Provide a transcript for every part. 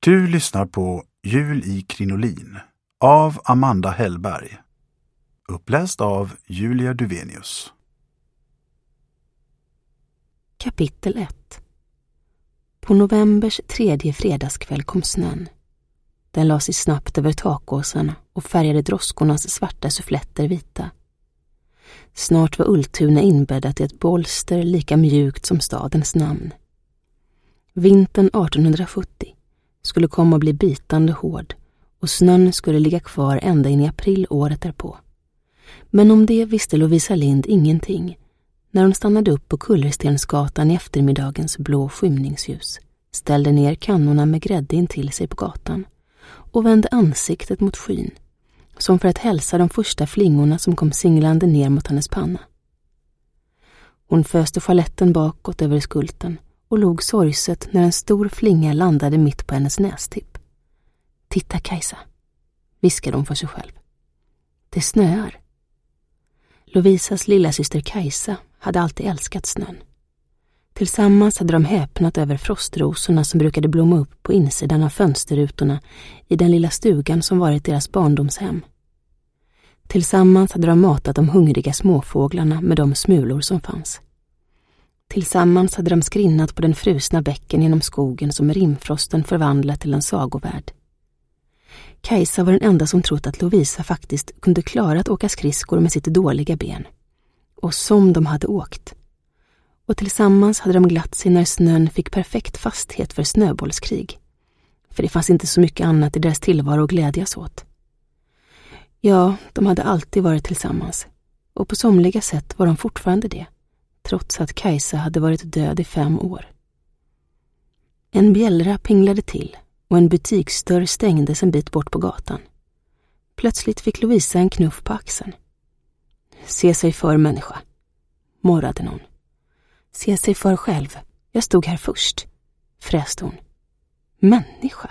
Du lyssnar på Jul i Krinolin av Amanda Hellberg. Uppläst av Julia Duvenius. Kapitel 1. På novembers 3:e fredagskväll kom snön. Den la sig snabbt över takåsarna och färgade droskornas svarta suffletter vita. Snart var Ultuna inbäddat i ett bolster lika mjukt som stadens namn. Vintern 1870 skulle komma att bli bitande hård och snön skulle ligga kvar ända in i april året därpå. Men om det visste Lovisa Lind ingenting när hon stannade upp på Kullerstensgatan i eftermiddagens blå skymningsljus, ställde ner kannorna med grädde in till sig på gatan och vände ansiktet mot skyn, som för att hälsa de första flingorna som kom singlande ner mot hennes panna. Hon föste chaletten bakåt över skulten och log sorgset när en stor flinga landade mitt på hennes nästipp. "Titta, Kajsa", viskade hon för sig själv. "Det snöar." Lovisas lilla syster Kajsa hade alltid älskat snön. Tillsammans hade de häpnat över frostrosorna som brukade blomma upp på insidan av fönsterrutorna i den lilla stugan som varit deras barndomshem. Tillsammans hade de matat de hungriga småfåglarna med de smulor som fanns. Tillsammans hade de skrinnat på den frusna bäcken genom skogen som rimfrosten förvandlat till en sagovärld. Kajsa var den enda som trott att Lovisa faktiskt kunde klara att åka skridskor med sitt dåliga ben. Och som de hade åkt. Och tillsammans hade de glatt sig när snön fick perfekt fasthet för snöbollskrig. För det fanns inte så mycket annat i deras tillvaro att glädjas åt. Ja, de hade alltid varit tillsammans. Och på somliga sätt var de fortfarande det. Trots att Kajsa hade varit död i 5 år. En bjällra pinglade till och en butiksdörr stängdes en bit bort på gatan. Plötsligt fick Lovisa en knuff på axeln. "Se sig för, människa", morrade någon. "Se sig för själv, jag stod här först", fräste hon. Människa?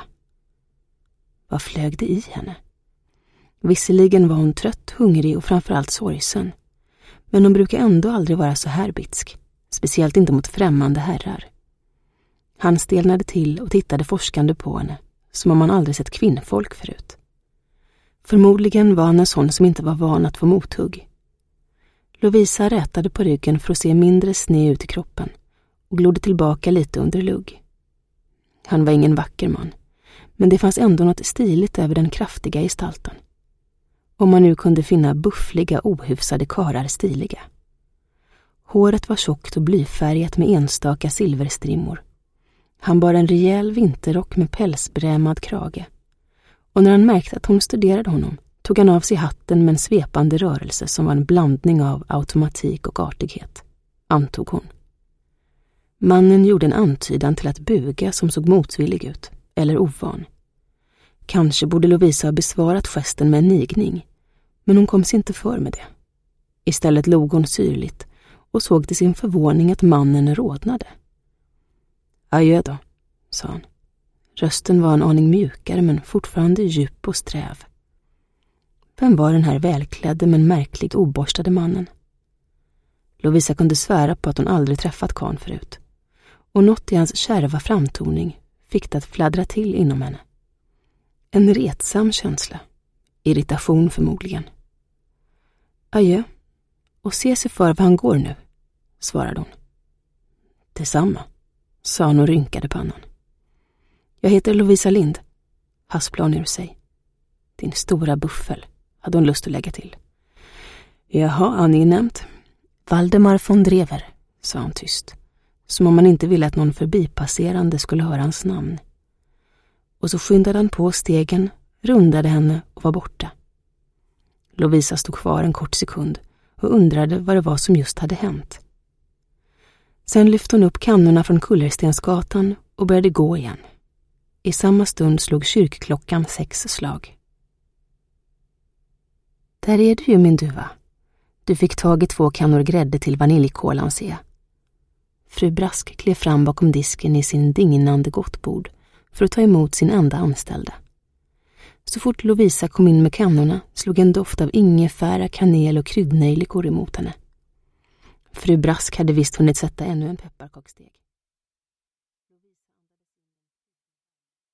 Vad flög det i henne? Visserligen var hon trött, hungrig och framförallt sorgsen. Men hon brukar ändå aldrig vara så här bitsk, speciellt inte mot främmande herrar. Han stelnade till och tittade forskande på henne, som om han aldrig sett kvinnfolk förut. Förmodligen var han en sån som inte var van att få mothugg. Lovisa rätade på ryggen för att se mindre sned ut i kroppen och glodde tillbaka lite under lugg. Han var ingen vacker man, men det fanns ändå något stiligt över den kraftiga gestalten. Om man nu kunde finna buffliga, ohyfsade karar stiliga. Håret var tjockt och blyfärgat med enstaka silverstrimmor. Han bar en rejäl vinterrock med pälsbrämad krage. Och när han märkte att hon studerade honom tog han av sig hatten med en svepande rörelse som var en blandning av automatik och artighet, antog hon. Mannen gjorde en antydan till att buga som såg motvillig ut, eller ovan. Kanske borde Lovisa ha besvarat gesten med en nigning, men hon kom sig inte för med det. Istället log hon syrligt och såg till sin förvåning att mannen rodnade. "Adjö då", sa han. Rösten var en aning mjukare men fortfarande djup och sträv. Vem var den här välklädde men märkligt oborstade mannen? Lovisa kunde svära på att hon aldrig träffat karln förut. Och något i hans kärva framtoning fick det att fladdra till inom henne. En retsam känsla. Irritation förmodligen. "Adjö, och se sig för vad han går nu", svarade hon. "Detsamma", sa han och rynkade pannan. "Jag heter Lovisa Lind", hasplade hon ur sig. "Din stora buffel", hade hon lust att lägga till. "Jaha, angenämt." "Valdemar von Drever", sa han tyst, som om man inte ville att någon förbipasserande skulle höra hans namn. Och så skyndade han på stegen, rundade henne och var borta. Lovisa stod kvar en kort sekund och undrade vad det var som just hade hänt. Sen lyfte hon upp kannorna från Kullerstensgatan och började gå igen. I samma stund slog kyrkklockan 6 slag. "Där är du ju, min duva. Du fick tag i 2 kannor grädde till vaniljkolan, ser jag." Fru Brask klev fram bakom disken i sin dignande gottbord för att ta emot sin enda anställda. Så fort Lovisa kom in med kannorna slog en doft av ingefära, kanel och kryddnejlikor emot henne. Fru Brask hade visst hunnit sätta ännu en pepparkakssteg.